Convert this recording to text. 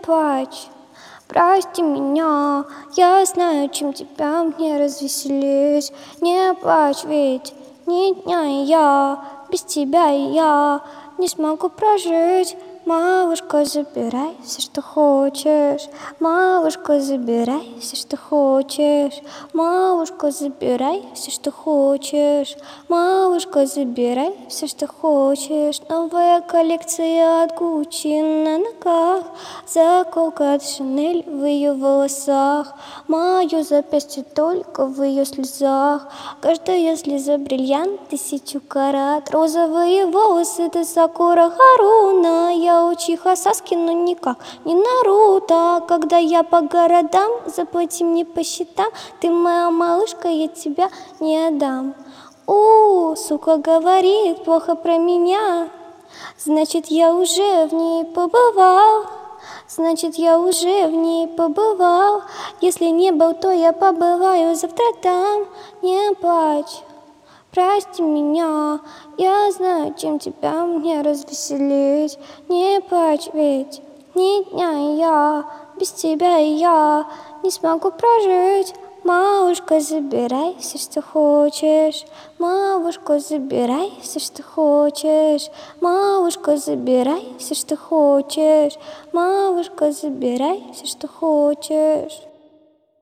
плачь, прости меня, я знаю, чем тебя мне развеселить. Не плачь, ведь ни дня и я без тебя и я не смогу прожить. Малышка, забирай все, что хочешь. Малышка, забирай все, что хочешь. Малышка, забирай все, что хочешь. Малышка, забирай все, что хочешь. Новая коллекция от Гуччи на ногах, заколка от Шанель в ее волосах, мое запястье только в ее слезах. Каждая слеза бриллиант 1000 карат. Розовые волосы — ты Сакура Харуна. Я учиха Саски, но никак не Наруто. Когда я по городам, заплати мне по счетам. Ты моя малышка, я тебя не отдам. Сука говорит плохо про меня, значит, я уже в ней побывал. Значит, я уже в ней побывал. Если не был, то я побываю завтра там. Не плачь, прости меня, я знаю, чем тебя мне развеселить. Не плачь, ведь ни дня и я без тебя и я не смогу прожить. Малышка, забирай все, что хочешь. Малышка, забирай все, что хочешь. Малышка, забирай все, что хочешь. Малышка, забирай все, что хочешь.